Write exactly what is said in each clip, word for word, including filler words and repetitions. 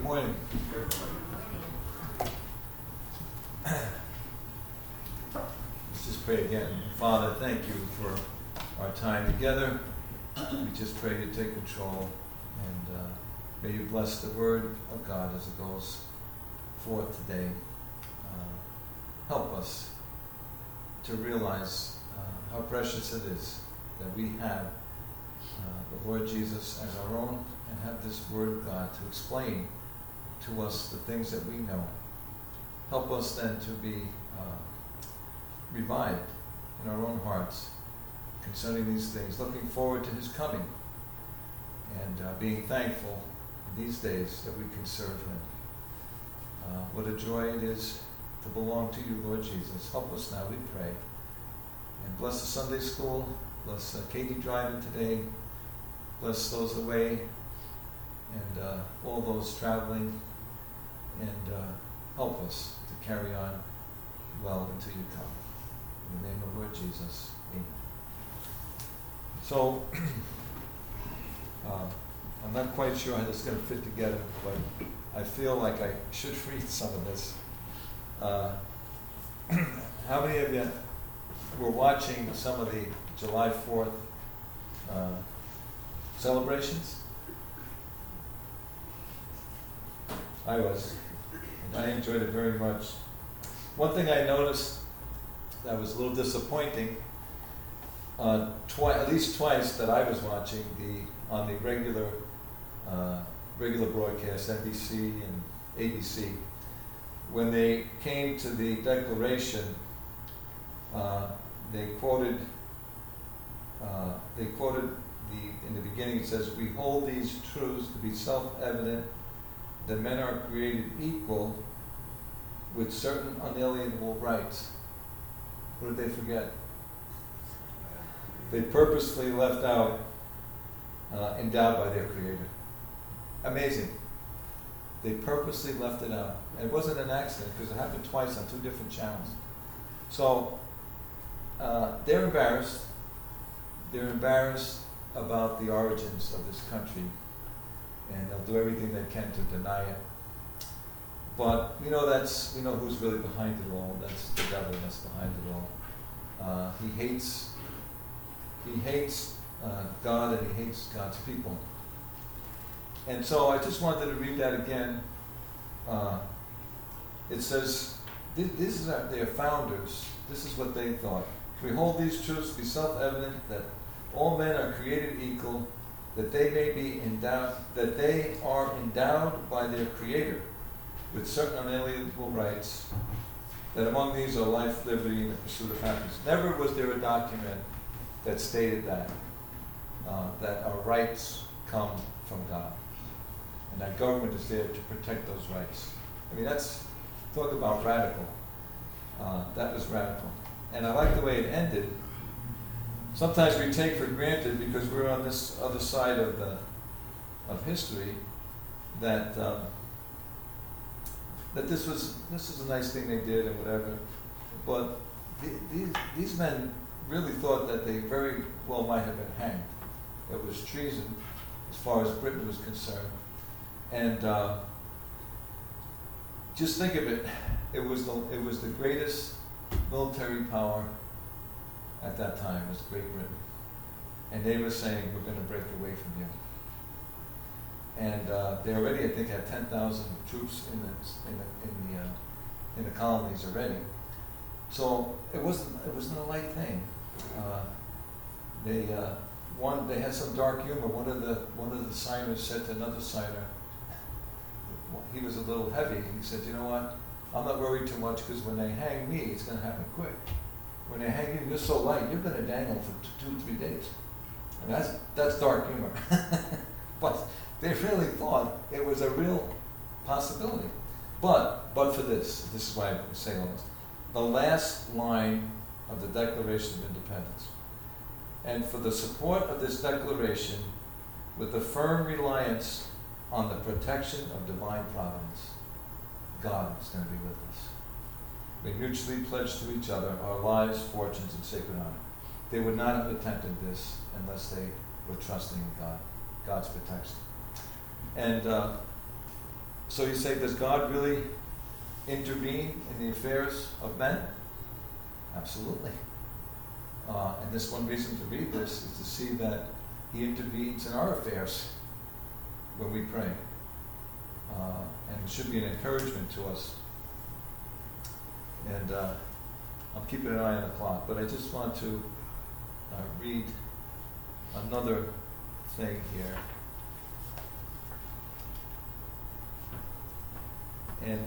morning. Let's just pray again. Father, thank you for our time together. We just pray you take control, and uh, may you bless the word of God as it goes forth today. Uh, help us to realize uh, how precious it is that we have uh, the Lord Jesus as our own, and have this word of God to explain to us the things that we know. Help us then to be uh, revived in our own hearts concerning these things, looking forward to his coming, and uh, being thankful in these days that we can serve him. Uh, what a joy it is to belong to you, Lord Jesus. Help us now, we pray. And bless the Sunday school. Bless uh, Katie driving today. Bless those away, and uh, all those traveling, and uh, help us to carry on well until you come. In the name of Lord Jesus, amen. So, uh, I'm not quite sure how this is going to fit together, but I feel like I should read some of this. Uh, how many of you were watching some of the July fourth uh, celebrations? I was. And I enjoyed it very much. One thing I noticed that was a little disappointing, uh, twi- at least twice that I was watching the on the regular uh, regular broadcast, N B C and A B C, when they came to the declaration, uh, they quoted uh, they quoted the in the beginning. It says, "We hold these truths to be self-evident, that men are created equal with certain unalienable rights." What did they forget? They purposefully left out uh, endowed by their Creator. Amazing. They purposely left it out. And it wasn't an accident, because it happened twice on two different channels. So uh, they're embarrassed. They're embarrassed about the origins of this country, and they'll do everything they can to deny it. But we know that's we know who's really behind it all. That's the devil that's behind it all. Uh, he hates he hates uh, God, and he hates God's people. And so I just wanted to read that again. Uh, it says, this, this is our, their founders. This is what they thought. We hold these truths to be self-evident, that all men are created equal, that they may be endowed, that they are endowed by their Creator with certain unalienable rights, that among these are life, liberty, and the pursuit of happiness. Never was there a document that stated that, uh, that our rights come from God, and that government is there to protect those rights. I mean, that's, talk about radical. Uh, that was radical. And I like the way it ended. Sometimes we take for granted, because we're on this other side of the of history, that um, that this was this is a nice thing they did and whatever. But the, these these men really thought that they very well might have been hanged. It was treason as far as Britain was concerned. And uh, just think of it. It was the it was the greatest military power at that time, was Great Britain. And they were saying, we're going to break away from you. And uh, they already, I think, had ten thousand troops in the in the in the, uh, in the colonies already. So it wasn't it wasn't a light thing. Uh, they uh, one they had some dark humor. One of the one of the signers said to another signer, he was a little heavy. He said, "You know what? I'm not worried too much, because when they hang me, it's going to happen quick. When they hang you, you're so light, you're going to dangle for t- two, three days." And that's that's dark humor. But they really thought it was a real possibility. But but for this, this is why I'm saying all this. The last line of the Declaration of Independence. "And for the support of this declaration, with a firm reliance on the protection of divine providence, God is going to be with us. We mutually pledge to each other our lives, fortunes, and sacred honor." They would not have attempted this unless they were trusting in God, God's protection. And uh, So you say, does God really intervene in the affairs of men? Absolutely. Uh, and this one reason to read this is to see that he intervenes in our affairs when we pray. Uh, and it should be an encouragement to us. And uh, I'm keeping an eye on the clock, but I just want to uh, read another thing here. And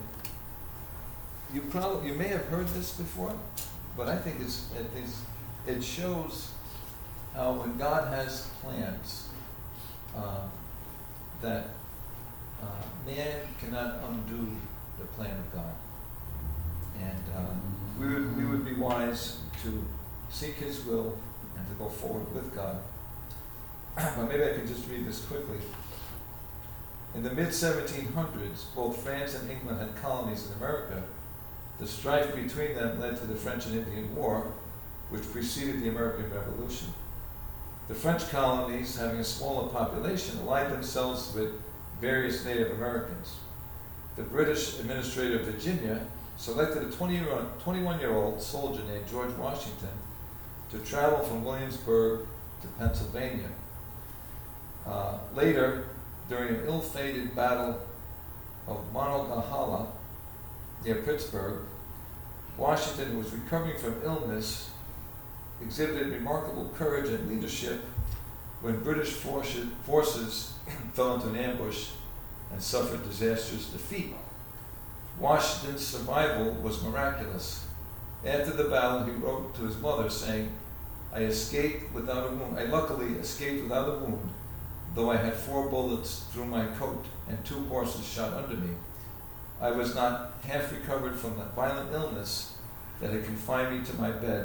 you probably you may have heard this before, but I think it's, it is it shows how when God has plans, uh, that uh, man cannot undo the plan of God, and uh, we would we would be wise to seek His will and to go forward with God. But maybe I can just read this quickly. In the mid seventeen hundreds, both France and England had colonies in America. The strife between them led to the French and Indian War, which preceded the American Revolution. The French colonies, having a smaller population, allied themselves with various Native Americans. The British administrator of Virginia selected a twenty-one-year-old soldier named George Washington to travel from Williamsburg to Pennsylvania. Uh, later, during an ill-fated battle of Monongahela near Pittsburgh, Washington, who was recovering from illness, exhibited remarkable courage and leadership when British forces, forces fell into an ambush and suffered disastrous defeat. Washington's survival was miraculous. After the battle, he wrote to his mother saying, I escaped without a wound. I luckily escaped without a wound, though I had four bullets through my coat and two horses shot under me. I was not half recovered from that violent illness that had confined me to my bed.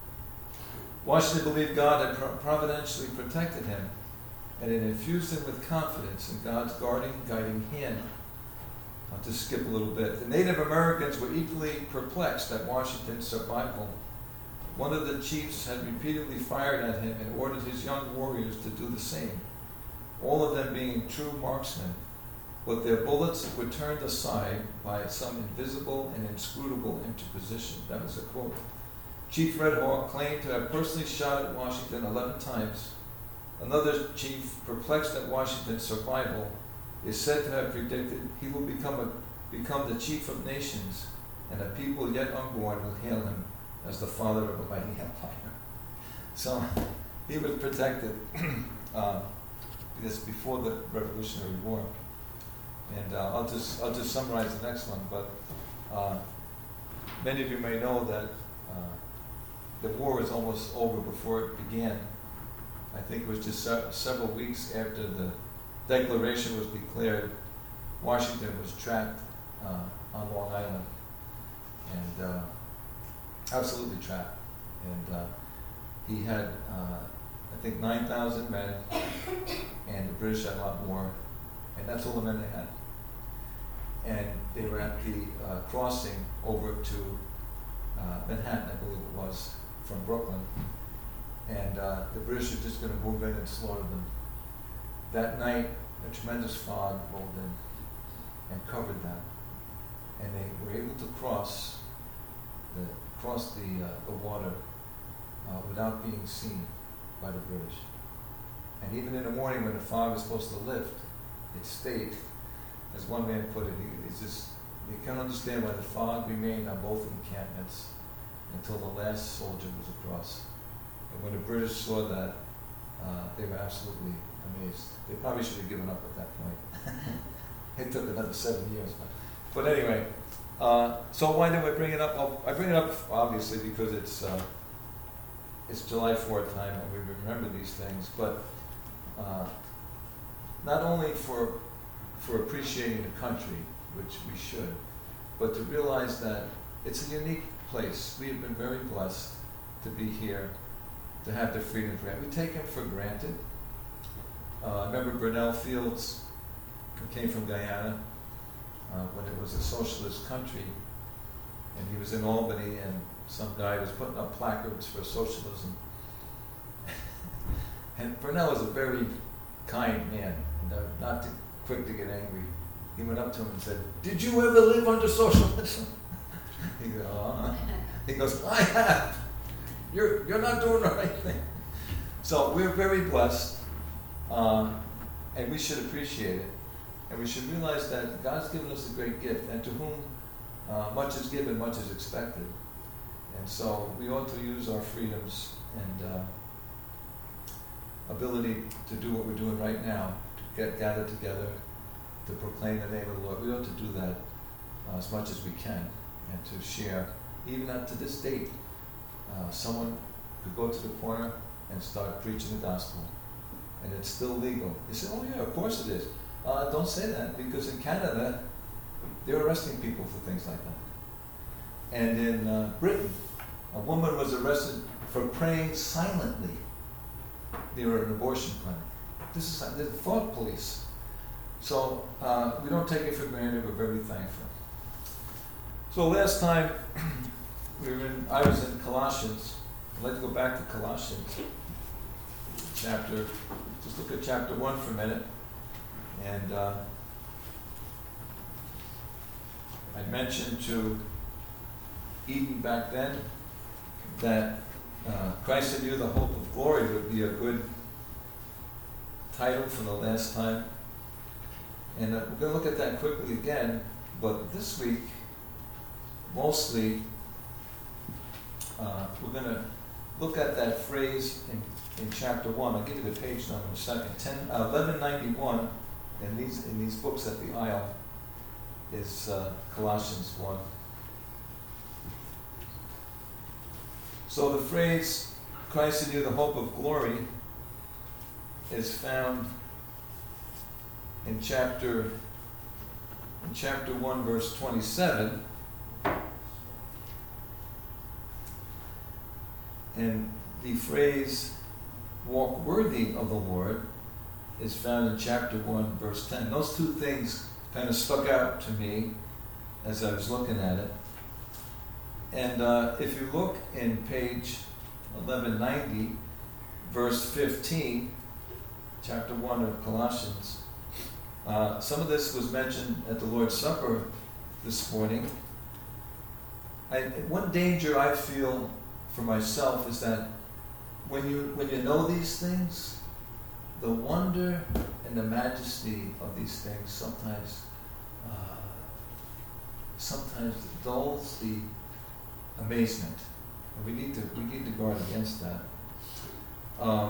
Washington believed God had providentially protected him, and it infused him with confidence in God's guarding, guiding hand. I'll just skip a little bit. The Native Americans were equally perplexed at Washington's survival. One of the chiefs had repeatedly fired at him and ordered his young warriors to do the same, all of them being true marksmen, but their bullets were turned aside by some invisible and inscrutable interposition. That was a quote. Chief Red Hawk claimed to have personally shot at Washington eleven times. Another chief, perplexed at Washington's survival, is said to have predicted he will become, a, become the chief of nations, and a people yet unborn will hail him as the father of a mighty empire. So he was protected uh, this before the Revolutionary War. And uh, I'll just I'll just summarize the next one. But uh, many of you may know that uh, the war was almost over before it began. I think it was just se- several weeks after the Declaration was declared. Washington was trapped uh, on Long Island, and uh, absolutely trapped. And uh, he had, uh, I think, nine thousand men, and the British had a lot more, and that's all the men they had. And they were at the uh, crossing over to uh, Manhattan, I believe it was, from Brooklyn. And uh, the British were just going to move in and slaughter them. That night, a tremendous fog rolled in and covered them. And they were able to cross the, cross the, uh, the water uh, without being seen by the British. And even in the morning when the fog was supposed to lift, it stayed. As one man put it, he, it's just, you can't understand why the fog remained on both encampments until the last soldier was across. And when the British saw that, uh, they were absolutely amazed. They probably should have given up at that point. It took another seven years. But, but anyway, uh, so why do I bring it up? Oh, I bring it up obviously because it's uh, it's July fourth time and we remember these things, but uh, not only for for appreciating the country, which we should, but to realize that it's a unique place. We have been very blessed to be here, to have the freedom for it. We take it for granted. Uh, I remember Burnell Fields, who came from Guyana, uh, when it was a socialist country, and he was in Albany, and some guy was putting up placards for socialism. And Burnell was a very kind man, and uh, not too quick to get angry. he went up to him and said, "Did you ever live under socialism?" He goes, "Uh-huh." He goes, "I have. You're, you're not doing the right thing." So we're very blessed, uh, and we should appreciate it. And we should realize that God's given us a great gift, and to whom uh, much is given, much is expected. And so we ought to use our freedoms and uh, ability to do what we're doing right now, to get gathered together, to proclaim the name of the Lord. We ought to do that uh, as much as we can, and to share. Even up to this date, uh, someone could go to the corner and start preaching the gospel, and it's still legal. You say, "Oh yeah, of course it is." Uh, don't say that, because in Canada, they're arresting people for things like that. And in uh, Britain, a woman was arrested for praying silently near an abortion clinic. This is the thought police. So uh, we don't take it for granted. We're very thankful. So last time we were in, I was in Colossians. I'd like to go back to Colossians chapter. Just look at chapter one for a minute. And uh, I mentioned to Eden back then that uh, Christ in you, the hope of glory, would be a good title for the last time. And uh, we're going to look at that quickly again, but this week, mostly, uh, we're going to look at that phrase in, in chapter one. I'll give you the page number in a second. eleven ninety-one. In these in these books at the aisle is uh, Colossians one. So the phrase "Christ in you, the hope of glory" is found in chapter in chapter one, verse twenty-seven, and the phrase "walk worthy of the Lord" is found in chapter one, verse ten. Those two things kind of stuck out to me as I was looking at it. And uh, if you look in page eleven ninety, verse fifteen, chapter one of Colossians, uh, some of this was mentioned at the Lord's Supper this morning. I, one danger I feel for myself is that when you when you know these things, the wonder and the majesty of these things sometimes uh, sometimes dulls the amazement, and we need to we need to guard against that. Um,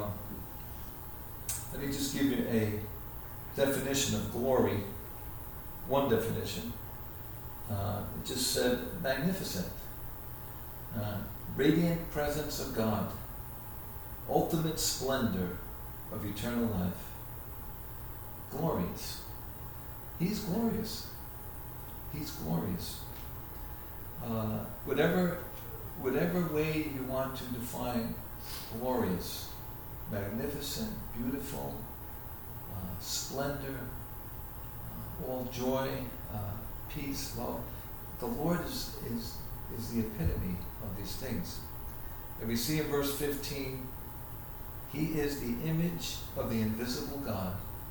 let me just give you a definition of glory. One definition. Uh, it just said magnificent, uh, radiant presence of God, ultimate splendor of eternal life. Glorious. He's glorious. He's glorious. Uh, whatever, whatever way you want to define glorious, magnificent, beautiful, uh, splendor, uh, all joy, uh, peace, love. The Lord is, is, is the epitome of these things. And we see in verse fifteen, He is the image of the invisible God.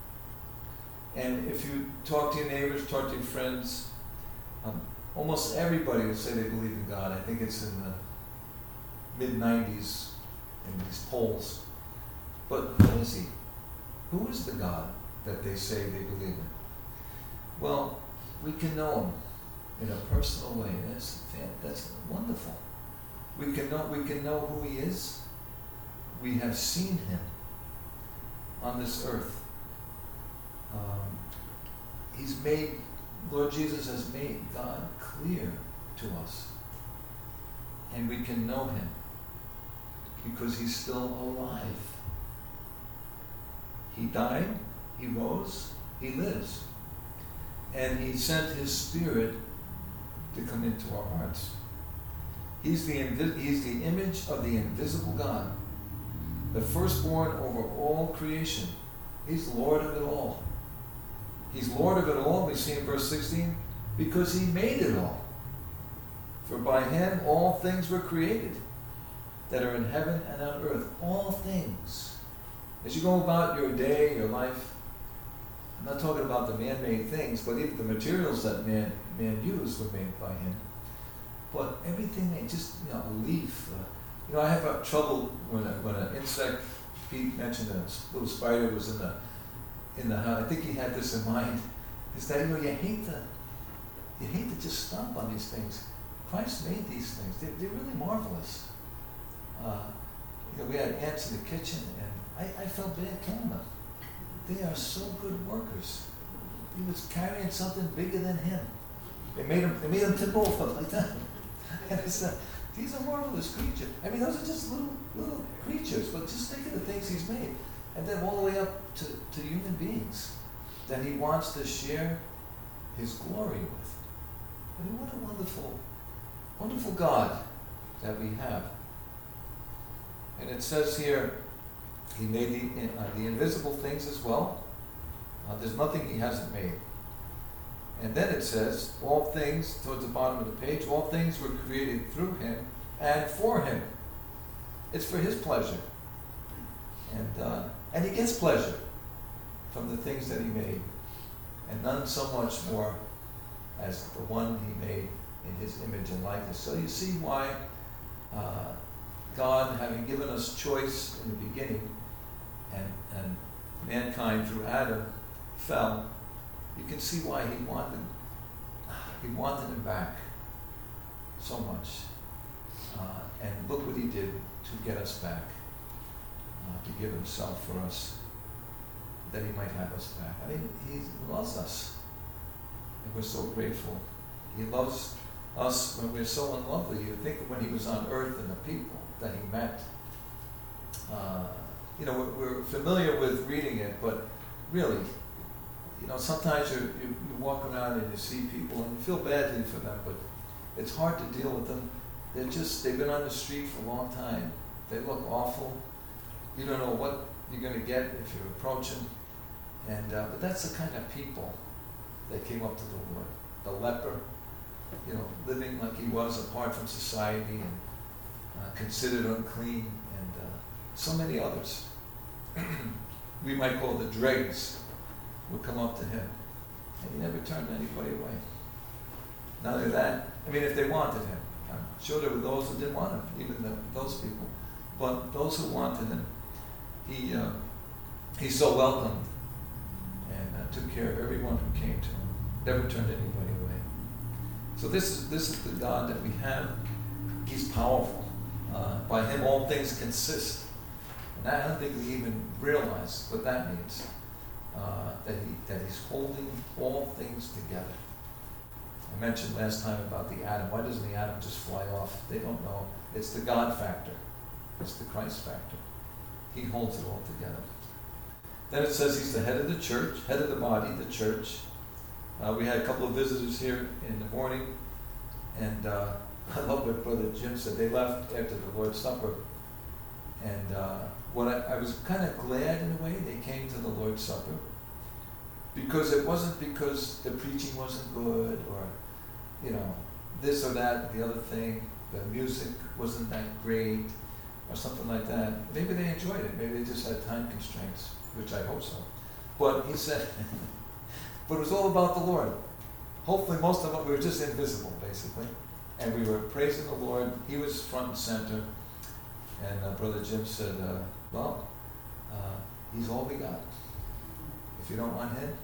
And if you talk to your neighbors, talk to your friends, um, almost everybody will say they believe in God. I think it's in the mid nineties in these polls. But who is He? Who is the God that they say they believe in? Well, we can know Him in a personal way. That's, that's wonderful. We can know, we can know who He is. We have seen Him on this earth. Um, he's made, Lord Jesus has made God clear to us. And we can know Him because He's still alive. He died, He rose, He lives. And He sent His Spirit to come into our hearts. He's the, invi- he's the image of the invisible God, the firstborn over all creation. He's Lord of it all. He's Lord of it all, we see in verse sixteen, because He made it all. For by Him all things were created, that are in heaven and on earth. All things. As you go about your day, your life, I'm not talking about the man-made things, but even the materials that man man used were made by him. But everything, they just, you know, a leaf. Uh, you know, I have uh, trouble when a, when an insect, Pete mentioned a little spider was in the in the house. I think he had this in mind. Is that, you know, you hate to you hate to just stomp on these things. Christ made these things. They're, they're really marvelous. Uh, you know, we had ants in the kitchen, and I, I felt bad killing them. They are so good workers. He was carrying something bigger than him. They made him. They made him tip over like that. And I said, these are marvelous creatures. I mean, those are just little little creatures. But just think of the things he's made, and then all the way up to, to human beings that he wants to share his glory with. I mean, what a wonderful, wonderful God that we have. And it says here, he made the, uh, the invisible things as well. Uh, there's nothing he hasn't made. And then it says, all things, towards the bottom of the page, all things were created through him and for him. It's for his pleasure. And, uh, and he gets pleasure from the things that he made. And none so much more as the one he made in his image and likeness. So you see why uh, God, having given us choice in the beginning, and, and mankind through Adam fell, you can see why he wanted he wanted him back so much. Uh, and look what he did to get us back, uh, to give himself for us, that he might have us back. I mean, he loves us, and we're so grateful. He loves us when we're so unlovely. You think of when he was on earth and the people that he met. Uh, you know, we're, we're familiar with reading it, but really, you know, sometimes you, you you walk around and you see people and you feel badly for them, but it's hard to deal with them. They're just, they've been on the street for a long time. They look awful. You don't know what you're going to get if you approach them. And, uh, but that's the kind of people that came up to the Lord. The leper, you know, living like he was apart from society and uh, considered unclean, and uh, so many others. We might call the dregs would come up to him, and he never turned anybody away. Not only that, I mean, if they wanted him, I'm sure there were those who didn't want him, even the, those people. But those who wanted him, he uh, he so welcomed and uh, took care of everyone who came to him. Never turned anybody away. So this is this is the God that we have. He's powerful. Uh, by him, all things consist. And I don't think we even realize what that means. Uh, that he that he's holding all things together. I mentioned last time about the atom. Why doesn't the atom just fly off? They don't know. It's the God factor. It's the Christ factor. He holds it all together. Then it says he's the head of the church, head of the body, the church. Uh, we had a couple of visitors here in the morning, and uh, I love what Brother Jim said. They left after the Lord's Supper, and uh, what I, I was kind of glad in a way they came to the Lord's Supper, because it wasn't because the preaching wasn't good or, you know, this or that, the other thing, the music wasn't that great or something like that. Maybe they enjoyed it. Maybe they just had time constraints, which I hope so. But he said, but it was all about the Lord. Hopefully most of it, we were just invisible, basically. And we were praising the Lord. He was front and center. And uh, Brother Jim said, uh, well, uh, he's all we got. If you don't want him,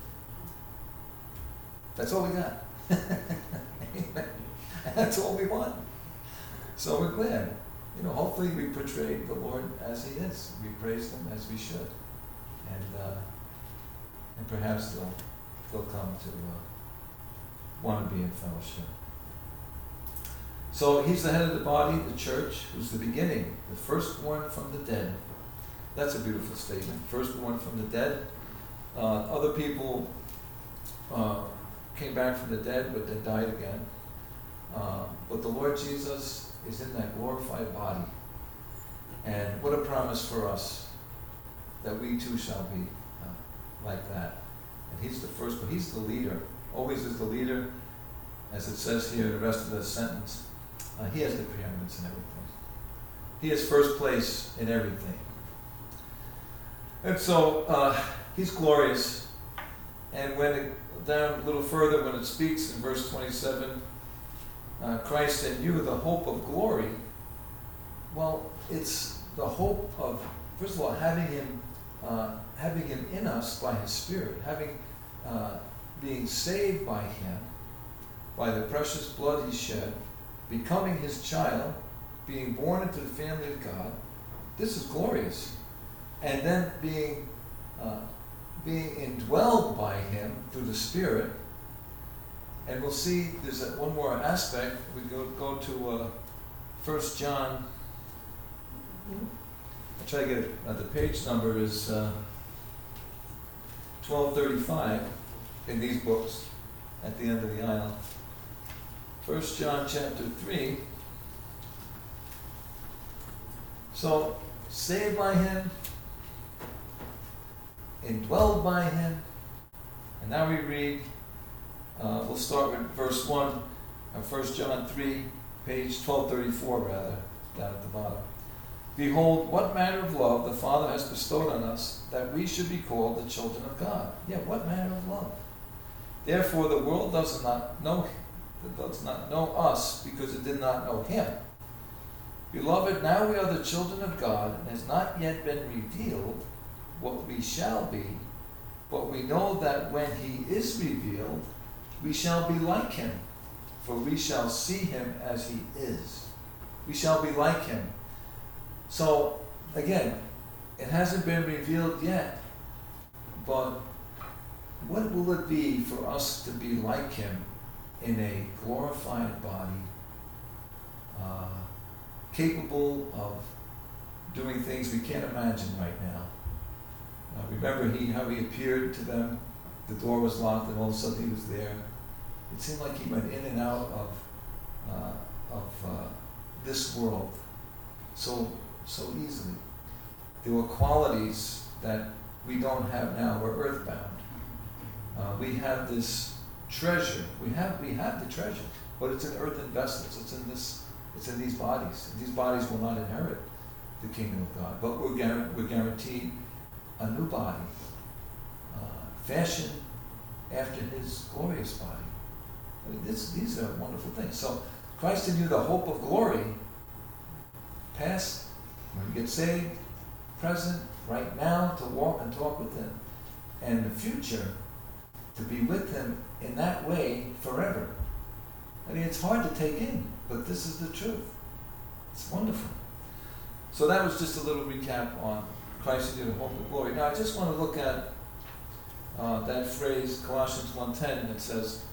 that's all we got. Amen. That's all we want. So we're glad. You know, hopefully we portrayed the Lord as he is. We praised him as we should. And uh, and perhaps they'll, they'll come to uh, want to be in fellowship. So he's the head of the body, the church, who's the beginning, the firstborn from the dead. That's a beautiful statement. Firstborn from the dead. Uh, other people uh, came back from the dead, but then died again. Uh, but the Lord Jesus is in that glorified body. And what a promise for us that we too shall be uh, like that. And he's the first, but he's the leader. Always is the leader. As it says here, the rest of the sentence, uh, he has the preeminence in everything. He has first place in everything. And so, uh, he's glorious. And when it, down a little further, when it speaks in verse twenty-seven, uh, Christ in you, the hope of glory, well, it's the hope of, first of all, having him, uh, having him in us by his Spirit, having, uh, being saved by him, by the precious blood he shed, becoming his child, being born into the family of God. This is glorious. And then being uh, being indwelled by him through the Spirit. And we'll see there's a, one more aspect. We go go to uh, First John. I'll try to get it. Uh, the page number is uh, twelve thirty-five in these books at the end of the aisle. First John chapter three. So, saved by him, indwelled by him, and now we read, uh, we'll start with verse one of First John three, page twelve thirty-four rather, down at the bottom. Behold, what manner of love the Father has bestowed on us, that we should be called the children of God. Yeah, what manner of love? Therefore the world does not know him. That does not know us, because it did not know him. Beloved, now we are the children of God, and it has not yet been revealed what we shall be, but we know that when he is revealed, we shall be like him, for we shall see him as he is. We shall be like him. So, again, it hasn't been revealed yet, but what will it be for us to be like him in a glorified body, uh, capable of doing things we can't imagine right now? Uh, remember he how he appeared to them, the door was locked and all of a sudden he was there. It seemed like he went in and out of uh, of uh, this world so so easily. There were qualities that we don't have now. We're earthbound. Uh, we have this treasure. We have we have the treasure, but it's in earthen vessels. It's in this. It's in these bodies. These bodies will not inherit the kingdom of God, but we're guaranteed, we're guaranteed a new body, uh, fashioned after his glorious body. I mean, this, these are wonderful things. So, Christ in you, the hope of glory, past, when you get saved, present, right now, to walk and talk with him, and the future, to be with him in that way forever. I mean, it's hard to take in, but this is the truth. It's wonderful. So that was just a little recap on Christ in you, the hope of glory. Now, I just want to look at uh, that phrase, Colossians one ten, and it says,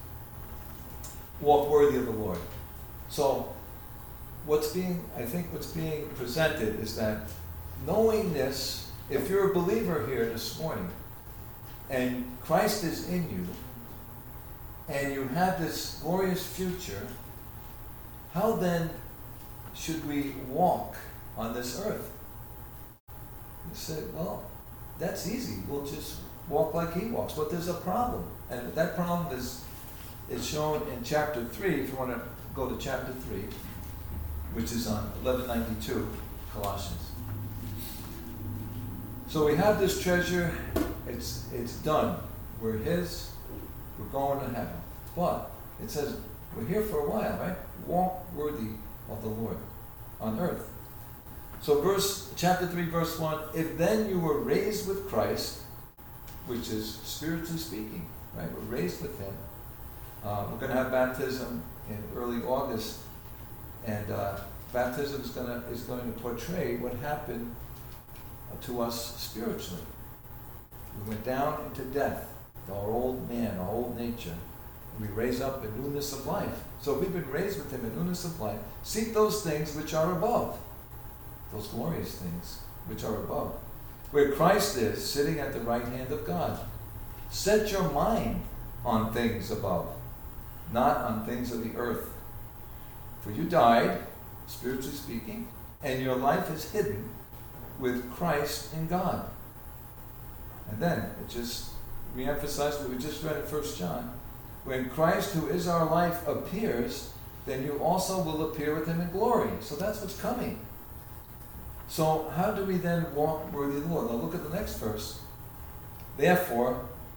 walk worthy of the Lord. So, what's being, I think what's being presented is that knowing this, if you're a believer here this morning, and Christ is in you, and you have this glorious future, how then should we walk on this earth? You say, well, that's easy. We'll just walk like he walks. But there's a problem. And that problem is, is shown in chapter three, if you want to go to chapter three, which is on eleven ninety-two, Colossians. So we have this treasure. It's, it's done. We're his. We're going to heaven. But it says, we're here for a while, right? Walk worthy of the Lord on earth. So verse, chapter three, verse one, if then you were raised with Christ, which is spiritually speaking, right? We're raised with him. Uh, we're going to have baptism in early August, and uh, baptism is going to is going to portray what happened uh, to us spiritually. We went down into death, our old man, our old nature. We raise up in newness of life. So we've been raised with him in newness of life. Seek those things which are above. Those glorious things which are above. Where Christ is, sitting at the right hand of God. Set your mind on things above, not on things of the earth. For you died, spiritually speaking, and your life is hidden with Christ in God. And then it just re-emphasized what we just read in First John. When Christ, who is our life, appears, then you also will appear with him in glory. So that's what's coming. So how do we then walk worthy of the Lord? Now look at the next verse. Therefore,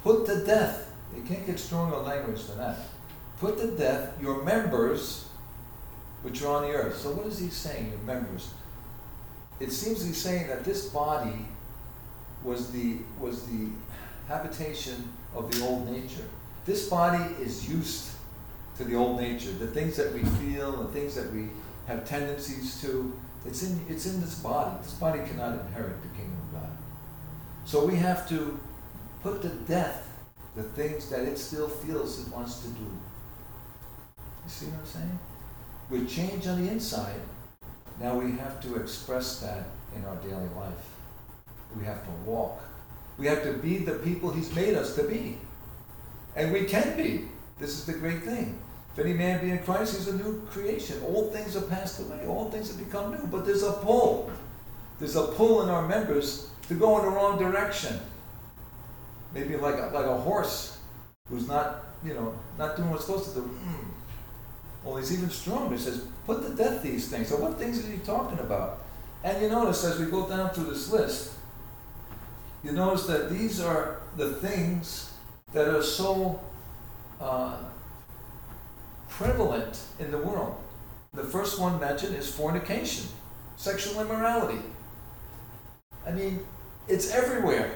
Put to death. You can't get stronger language than that. Put to death your members which are on the earth. So what is he saying, your members? It seems he's saying that this body was the was the habitation of the old nature. This body is used to the old nature. The things that we feel, the things that we have tendencies to, it's in it's in this body. This body cannot inherit the kingdom of God. So we have to put to death the things that it still feels it wants to do. You see what I'm saying? We're changed on the inside. Now we have to express that in our daily life. We have to walk. We have to be the people He's made us to be. And we can be. This is the great thing. If any man be in Christ, he's a new creation. Old things are passed away. All things have become new. But there's a pull. There's a pull in our members to go in the wrong direction. Maybe like a, like a horse who's not, you know, not doing what's supposed to do. Well, he's even stronger. He says, put to death these things. So what things is he talking about? And you notice as we go down through this list, you notice that these are the things that are so uh, prevalent in the world. The first one mentioned is fornication, sexual immorality. I mean, it's everywhere.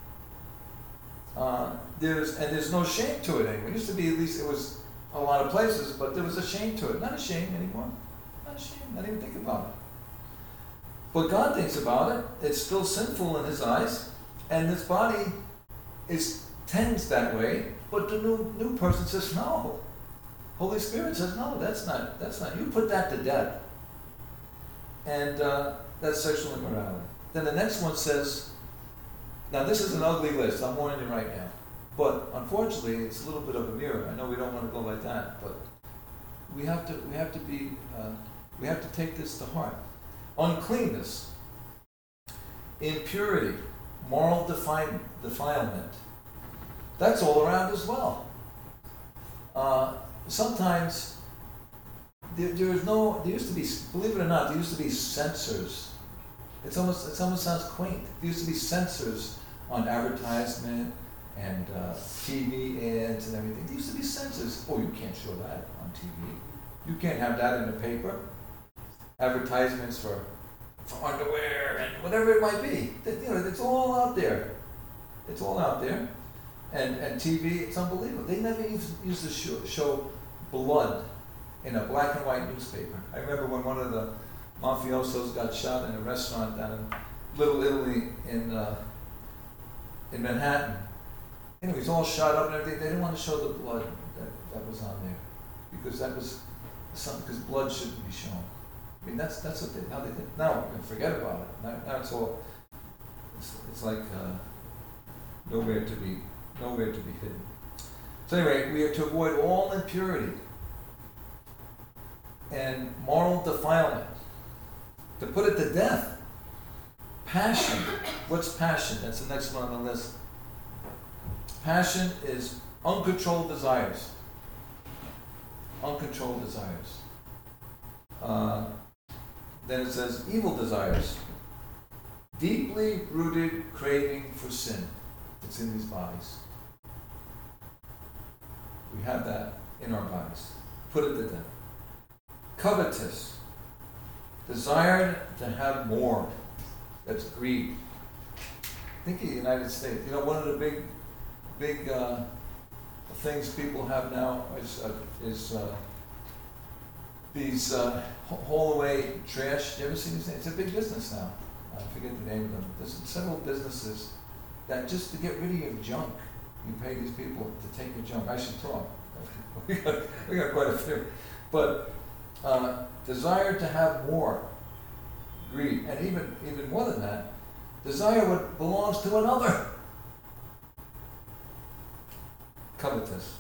Uh, there's and there's no shame to it anymore. It used to be, at least it was a lot of places, but there was a shame to it. Not a shame anymore. Not a shame. Not even think about it. But God thinks about it. It's still sinful in His eyes, and this body is tends that way. But the new new person says no. Holy Spirit says no. That's not. That's not. You put that to death. And uh, that's sexual immorality. Then the next one says. Now this is an ugly list. I'm warning you right now. But unfortunately, it's a little bit of a mirror. I know we don't want to go like that, but we have to. We have to be. Uh, we have to take this to heart. Uncleanness, impurity, moral defi- defilement. That's all around as well. Uh, sometimes there, there is no. There used to be. Believe it or not, there used to be censors. It's almost. It almost sounds quaint. There used to be censors on advertisement and uh, T V ads and everything. There used to be censors. Oh, you can't show that on T V. You can't have that in the paper. Advertisements for for underwear and whatever it might be. You know, it's all out there. It's all out there. And and T V, it's unbelievable. They never used, used to show, show blood in a black and white newspaper. I remember when one of the mafiosos got shot in a restaurant down in Little Italy in uh, in Manhattan. Anyway, he's all shot up and everything. They didn't want to show the blood that, that was on there because that was something. Because blood shouldn't be shown. I mean, that's that's what they how they did. Now forget about it. Now, now it's all. It's, it's like uh, nowhere to be nowhere to be hidden. So anyway, we are to avoid all impurity and moral defilement. To put it to death. Passion. What's passion? That's the next one on the list. Passion is uncontrolled desires. Uncontrolled desires. Uh, then it says evil desires. Deeply rooted craving for sin. It's in these bodies. We have that in our bodies. Put it to death. Covetous. Desired to have more. That's greed. Think of the United States. You know, one of the big, big uh, things people have now is uh, is uh, these uh, haul away trash. You ever see these things? It's a big business now. I forget the name of them. There's several businesses that just to get rid of your junk, you pay these people to take your junk. I should talk. we got we got quite a few, but uh, desire to have more. Greed, and even even more than that, desire what belongs to another. Covetous.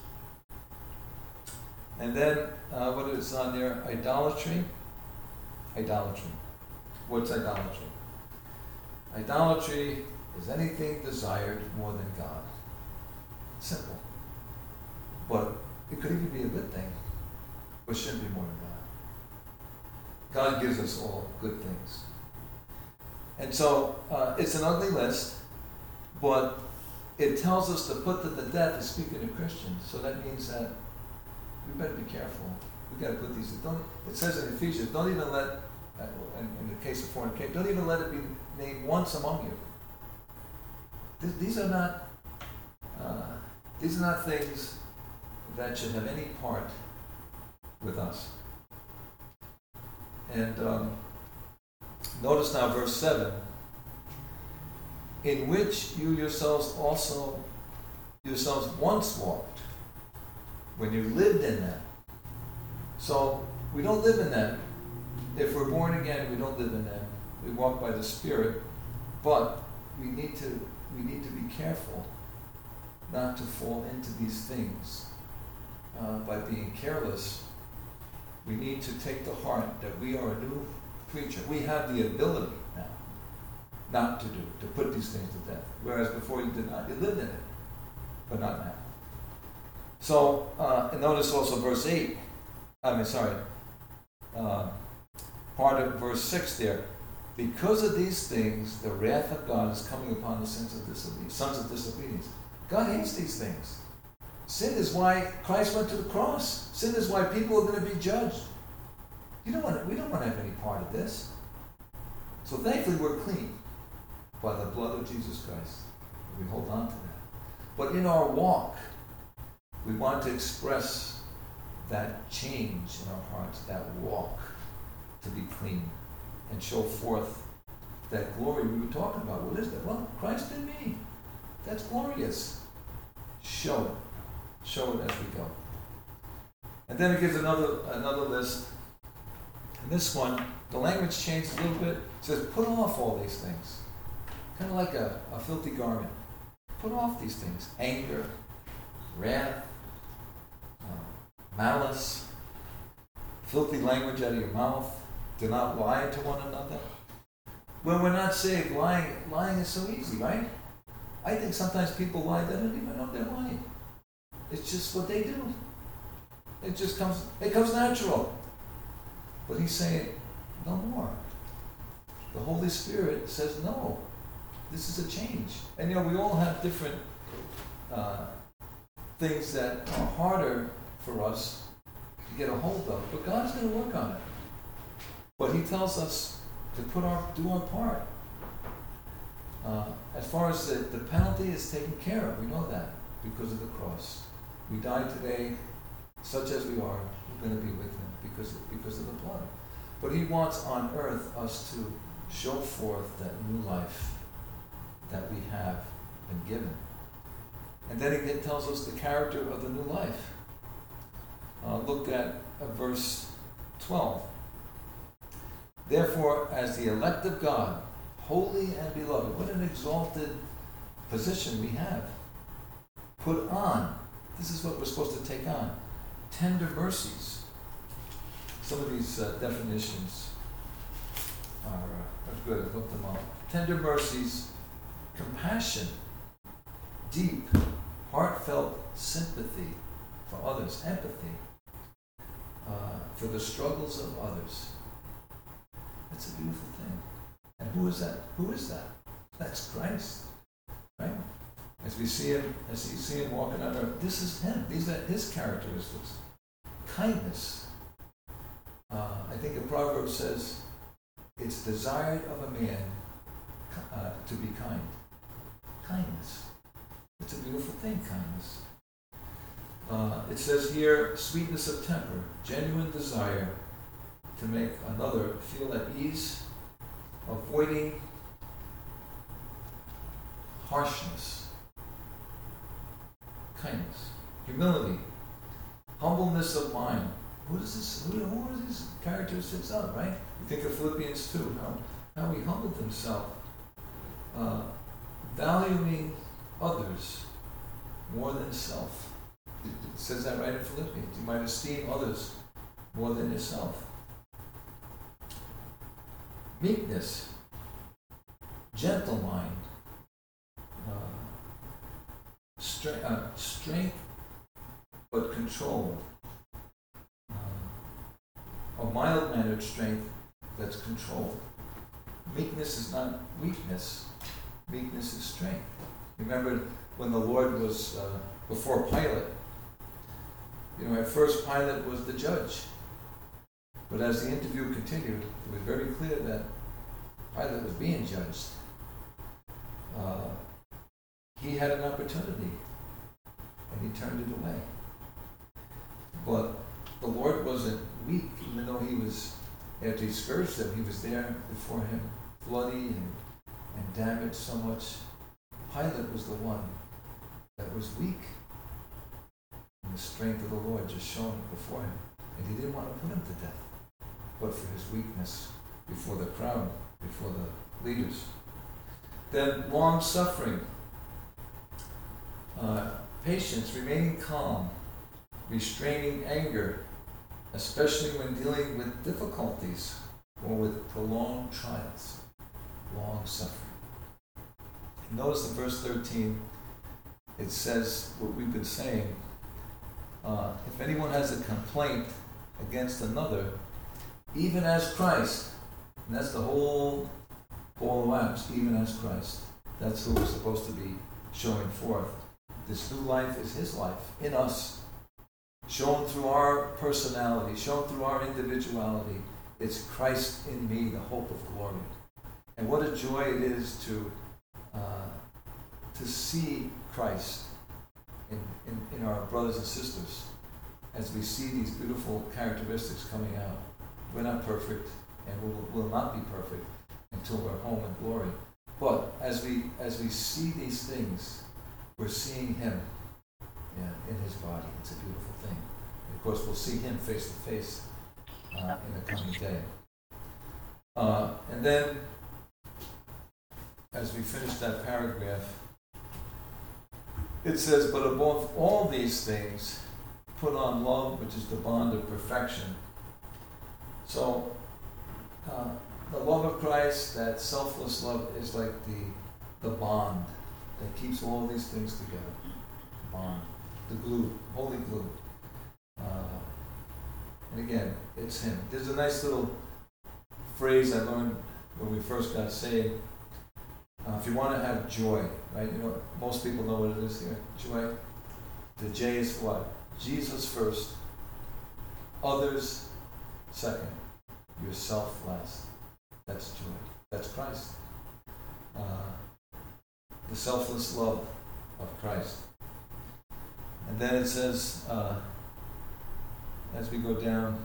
And then uh, what is on there? Idolatry. Idolatry. What's idolatry? Idolatry is anything desired more than God. Simple. But it could even be a good thing, but shouldn't be more than God. God gives us all good things. And so uh, it's an ugly list, but it tells us to put to the death is speaking to Christians. So that means that we better be careful. We got to put these. Don't. It says in Ephesians, don't even let, uh, in, in the case of fornication, don't even let it be named once among you. Th- these are not. Uh, these are not things that should have any part with us. And um, notice now verse seven. In which you yourselves also yourselves once walked, when you lived in them. So we don't live in them. If we're born again, we don't live in them. We walk by the Spirit, but we need to we need to be careful not to fall into these things uh, by being careless. We need to take to heart that we are a new creature. We have the ability now not to do, to put these things to death. Whereas before you did not, you lived in it, but not now. So, uh, and notice also verse eight, I mean, sorry, uh, part of verse six there. Because of these things, the wrath of God is coming upon the sons of disobedience. Sons of disobedience. God hates these things. Sin is why Christ went to the cross. Sin is why people are going to be judged. You don't want to, we don't want to have any part of this. So thankfully we're clean by the blood of Jesus Christ. We hold on to that. But in our walk, we want to express that change in our hearts, that walk to be clean and show forth that glory we were talking about. What is that? Well, Christ in me. That's glorious. Show it. Show it as we go. And then it gives another another list. And this one, the language changed a little bit. It says, put off all these things. Kind of like a, a filthy garment. Put off these things. Anger, wrath, uh, malice, filthy language out of your mouth. Do not lie to one another. When we're not saved, lying, lying is so easy, right? I think sometimes people lie, they don't even know they're lying. It's just what they do. It just comes, it comes natural. But he's saying, no more. The Holy Spirit says, no, this is a change. And you know, we all have different uh, things that are harder for us to get a hold of, but God's going to work on it. But he tells us to put our, do our part. Uh, as far as the, the penalty is taken care of, we know that because of the cross. We die today, such as we are, we're going to be with him because of, because of the blood. But he wants on earth us to show forth that new life that we have been given. And then it tells us the character of the new life. Uh, look at uh, verse twelve. Therefore, as the elect of God, holy and beloved, what an exalted position we have. Put on, this is what we're supposed to take on, tender mercies. Some of these uh, definitions are, uh, are good. I looked them up. Tender mercies, compassion, deep, heartfelt sympathy for others, empathy uh, for the struggles of others. That's a beautiful thing. And who is that? Who is that? That's Christ, right? As we see him, as you see him walking on earth, this is him. These are his characteristics. Kindness. Uh, I think a proverb says, it's desired of a man uh, to be kind. Kindness. It's a beautiful thing, kindness. Uh, it says here, sweetness of temper, genuine desire to make another feel at ease, avoiding harshness, kindness, humility, humbleness of mind. Who does this? Who, who are these characteristics of? Right? You think of Philippians two, how how he humbled himself, uh, valuing others more than self. It, it says that right in Philippians. You might esteem others more than yourself. Meekness, gentle mind, uh, strength, uh, strength but controlled. A mild-mannered strength that's controlled. Meekness is not weakness. Meekness is strength. Remember when the Lord was uh, before Pilate, you know, at first Pilate was the judge. But as the interview continued, it was very clear that Pilate was being judged. Uh, he had an opportunity, and he turned it away. But the Lord wasn't weak, even though he was, after he scourged him, he was there before him, bloody and, and damaged so much. Pilate was the one that was weak. And the strength of the Lord just shone before him. And he didn't want to put him to death, but for his weakness before the crowd, before the leaders. Then long suffering, uh, patience, remaining calm, restraining anger, especially when dealing with difficulties or with prolonged trials, long suffering. And notice in verse thirteen, it says what we've been saying. Uh, if anyone has a complaint against another, even as Christ, and that's the whole ball of wax, even as Christ. That's who we're supposed to be showing forth. This new life is his life in us, shown through our personality, shown through our individuality. It's Christ in me, the hope of glory. And what a joy it is to uh, to see Christ in, in, in our brothers and sisters as we see these beautiful characteristics coming out. We're not perfect, and we will, will not be perfect until we're home in glory. But as we as we see these things, we're seeing him yeah, in his body. It's a beautiful thing. And of course, we'll see him face to face uh, in the coming day. Uh, and then, as we finish that paragraph, it says, but above all these things, put on love, which is the bond of perfection. So, uh, the love of Christ, that selfless love, is like the the bond that keeps all these things together. Bond, the glue, holy glue. Uh, and again, it's him. There's a nice little phrase I learned when we first got saved. Uh, if you want to have joy, right? You know, most people know what it is here. Joy. The J is what? Jesus first, others second, yourself last. That's joy. That's Christ. Uh, the selfless love of Christ. And then it says, uh, as we go down,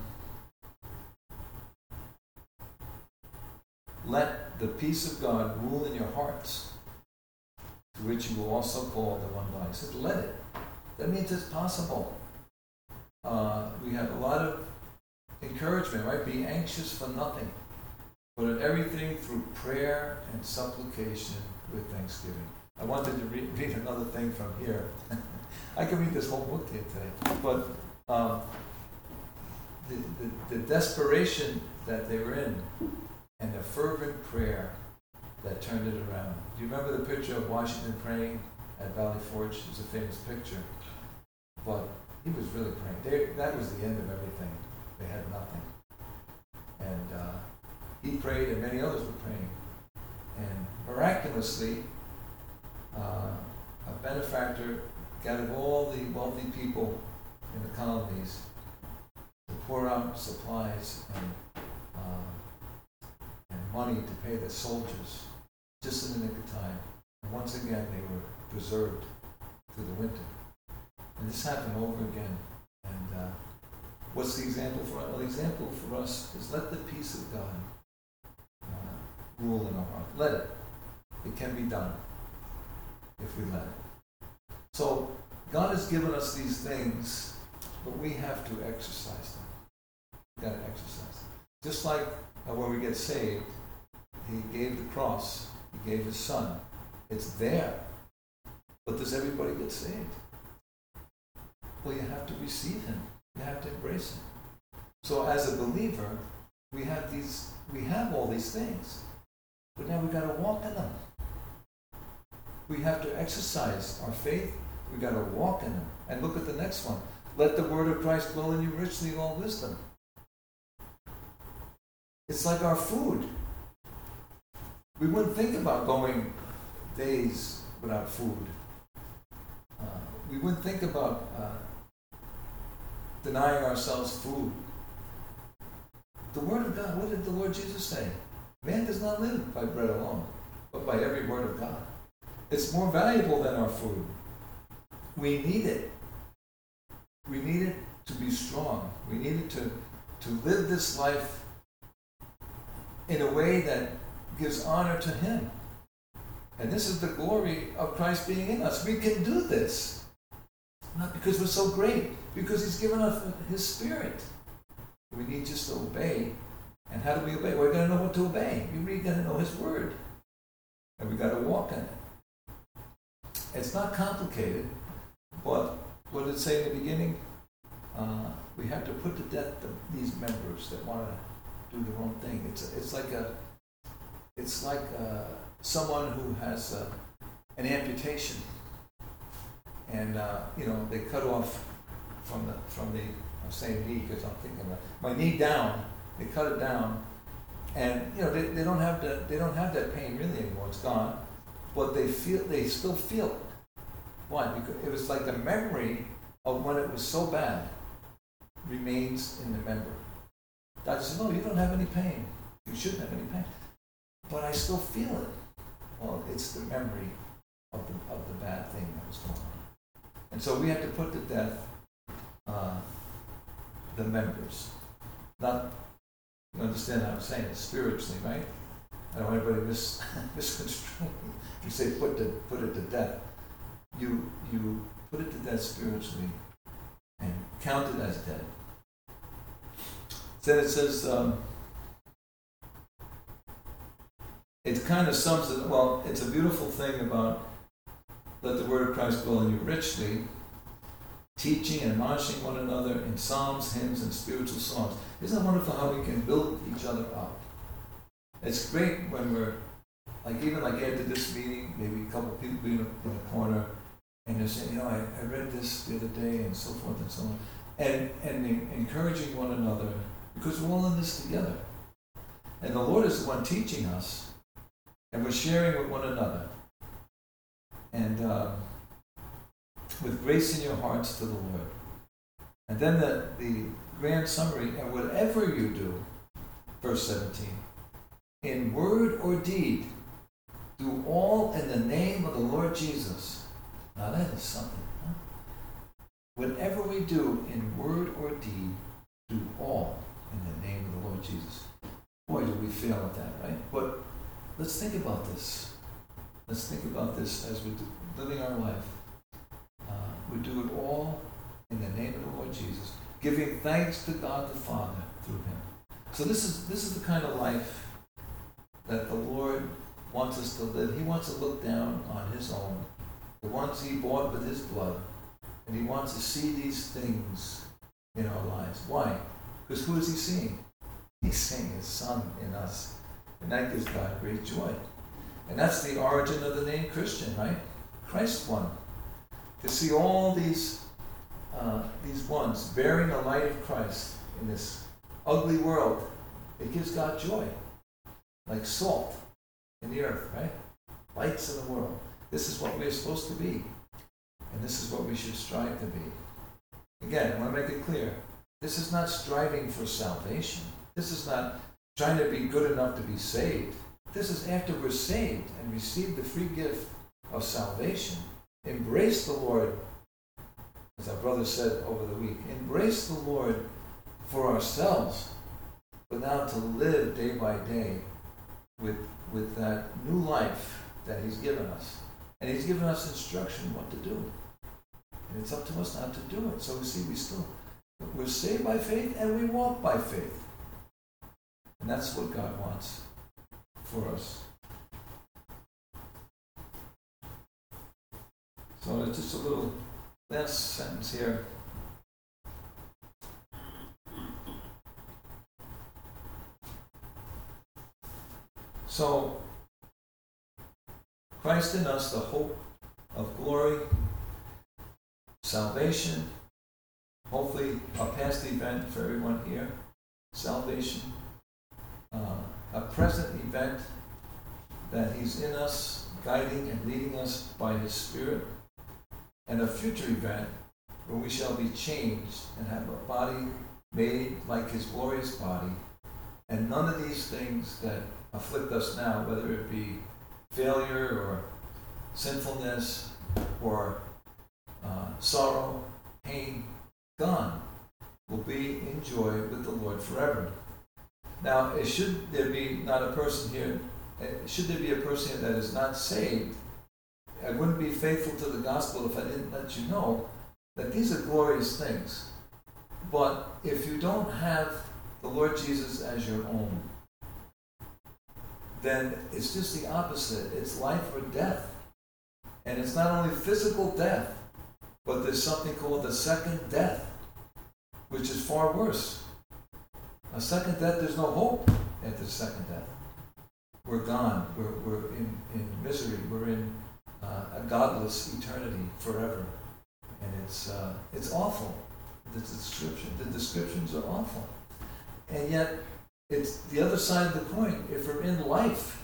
let the peace of God rule in your hearts, to which you will also call the one body. It says, let it. That means it's possible. Uh, we have a lot of encouragement, right? Be anxious for nothing, but in everything through prayer and supplication with thanksgiving. I wanted to read, read another thing from here. I could read this whole book here today, but um, the, the, the desperation that they were in and the fervent prayer that turned it around. Do you remember the picture of Washington praying at Valley Forge? It's a famous picture. But he was really praying. They, that was the end of everything. They had nothing. And uh, he prayed, and many others were praying. And miraculously, uh, a benefactor gathered all the wealthy people in the colonies to pour out supplies and, uh, and money to pay the soldiers just in the nick of time. And once again, they were preserved through the winter. And this happened over again. And uh, what's the example for us? Well, the example for us is let the peace of God uh, rule in our heart. Let it. It can be done if we let it. So God has given us these things, but we have to exercise them. We've got to exercise them. Just like uh, when we get saved, he gave the cross. He gave his son. It's there. But does everybody get saved? Well, you have to receive him. You have to embrace him. So as a believer, we have these, we have all these things. But now we've got to walk in them. We have to exercise our faith. We've got to walk in them. And look at the next one. Let the word of Christ dwell in you richly in all wisdom. It's like our food. We wouldn't think about going days without food. Uh, we wouldn't think about uh, denying ourselves food. The Word of God, what did the Lord Jesus say? Man does not live by bread alone, but by every word of God. It's more valuable than our food. We need it. We need it to be strong. We need it to, to live this life in a way that gives honor to Him. And this is the glory of Christ being in us. We can do this. Not because we're so great, because He's given us His Spirit. We need just to obey. And how do we obey? We're going to know what to obey. We're going to know His Word. And we've got to walk in it. It's not complicated, but what did it say in the beginning? Uh, we have to put to death the, these members that want to do their own thing. It's it's like a it's like uh, someone who has uh, an amputation, and uh, you know they cut off from the from the I'm saying knee because I'm thinking of my knee down. They cut it down, and you know they, they don't have the they don't have that pain really anymore. It's gone, but they feel they still feel it. Why? Because it was like the memory of when it was so bad remains in the member. Doctor says, no, you don't have any pain. You shouldn't have any pain. But I still feel it. Well, it's the memory of the of the bad thing that was going on. And so we have to put to death uh, the members. Not, you understand how I'm saying it spiritually, right? I don't want anybody mis misconstruing. You say put, to, put it to death. You, you put it to death spiritually and count it as dead. Then it says, um, it kind of sums it, well, it's a beautiful thing about let the word of Christ dwell in you richly, teaching and admonishing one another in psalms, hymns, and spiritual songs. Isn't it wonderful how we can build each other up? It's great when we're, like even like after this meeting, maybe a couple of people being in a corner, and they're saying, you know, I, I read this the other day, and so forth and so on. And, and encouraging one another, because we're all in this together. And the Lord is the one teaching us, and we're sharing with one another. And uh, with grace in your hearts to the Lord. And then the, the grand summary, and whatever you do, verse seventeen, in word or deed, do all in the name of the Lord Jesus. Now that is something. Huh? Whatever we do in word or deed, do all in the name of the Lord Jesus. Boy, do we fail at that, right? But let's think about this. Let's think about this as we're living our life. Uh, we do it all in the name of the Lord Jesus, giving thanks to God the Father through Him. So this is this is the kind of life that the Lord wants us to live. He wants to look down on His own, the ones He bought with His blood, and He wants to see these things in our lives. Why? Because who is He seeing? He's seeing His Son in us, and that gives God great joy. And that's the origin of the name Christian, right? Christ one. To see all these uh, these ones bearing the light of Christ in this ugly world, it gives God joy. Like salt in the earth, right? Lights in the world. This is what we're supposed to be. And this is what we should strive to be. Again, I want to make it clear. This is not striving for salvation. This is not trying to be good enough to be saved. This is after we're saved and receive the free gift of salvation. Embrace the Lord, as our brother said over the week. Embrace the Lord for ourselves, but now to live day by day with, with that new life that He's given us. And He's given us instruction what to do. And it's up to us now to do it. So we see we still, we're saved by faith and we walk by faith. And that's what God wants for us. So it's just a little last sentence here. So, Christ in us, the hope of glory, salvation, hopefully a past event for everyone here, salvation, uh, a present event that He's in us, guiding and leading us by His Spirit, and a future event where we shall be changed and have a body made like His glorious body, and none of these things that afflict us now, whether it be failure or sinfulness or uh, sorrow, pain, gone, will be in joy with the Lord forever. Now, it should there be not a person here, should there be a person here that is not saved, I wouldn't be faithful to the gospel if I didn't let you know that these are glorious things. But if you don't have the Lord Jesus as your own, then it's just the opposite. It's life or death. And it's not only physical death, but there's something called the second death, which is far worse. A second death, there's no hope after the second death. We're gone. We're, we're in, in misery. We're in uh, a godless eternity forever. And it's uh, it's awful. The description, the descriptions are awful. And yet, it's the other side of the coin. If we're in life,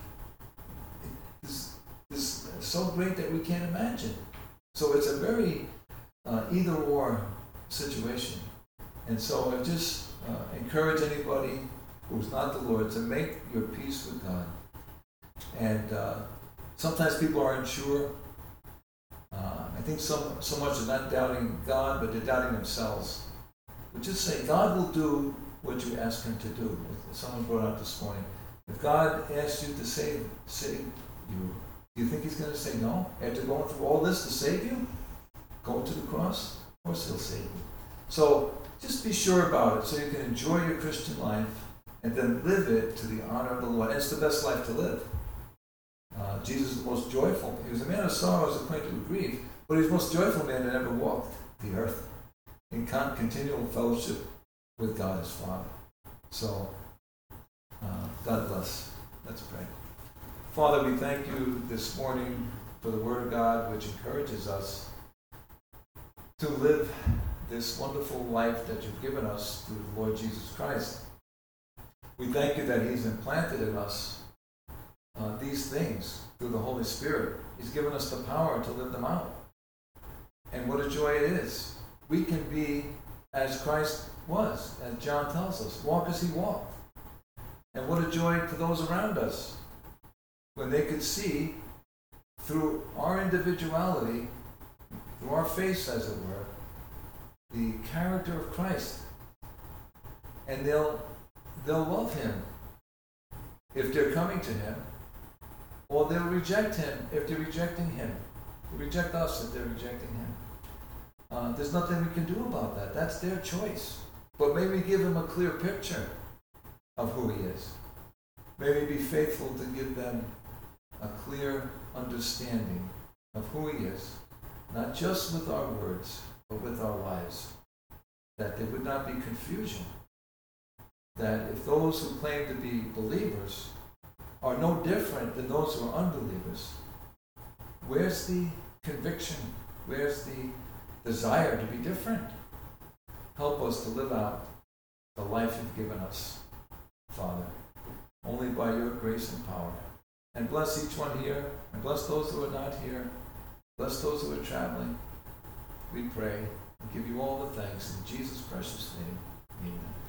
it's, it's so great that we can't imagine. So it's a very uh, either-or situation. And so I just uh, encourage anybody who's not the Lord to make your peace with God. And uh, sometimes people aren't sure. Uh, I think so, so much are not doubting God, but they're doubting themselves. But just say, God will do what you ask Him to do. Someone brought out this morning. If God asks you to save, save you, do you think He's going to say no? After going through all this to save you? Going to the cross? Of course He'll save you. So just be sure about it so you can enjoy your Christian life and then live it to the honor of the Lord. And it's the best life to live. Uh, Jesus is the most joyful. He was a man of sorrows, acquainted with grief, but he was the most joyful man that ever walked the earth in con- continual fellowship with God His Father. So, uh, God bless. Let's pray. Father, we thank you this morning for the Word of God, which encourages us to live this wonderful life that you've given us through the Lord Jesus Christ. We thank you that He's implanted in us uh, these things through the Holy Spirit. He's given us the power to live them out. And what a joy it is. We can be as Christ was, as John tells us, walk as He walked. And what a joy to those around us when they could see through our individuality, through our face, as it were, the character of Christ. And they'll they'll love Him if they're coming to Him, or they'll reject Him if they're rejecting Him. They reject us if they're rejecting Him. Uh, there's nothing we can do about that. That's their choice. But may we give them a clear picture of who He is. May we be faithful to give them a clear understanding of who He is, not just with our words, but with our lives. That there would not be confusion. That if those who claim to be believers are no different than those who are unbelievers, where's the conviction? Where's the desire to be different? Help us to live out the life you've given us, Father, only by your grace and power. And bless each one here, and bless those who are not here. Bless those who are traveling. We pray and give you all the thanks in Jesus' precious name. Amen.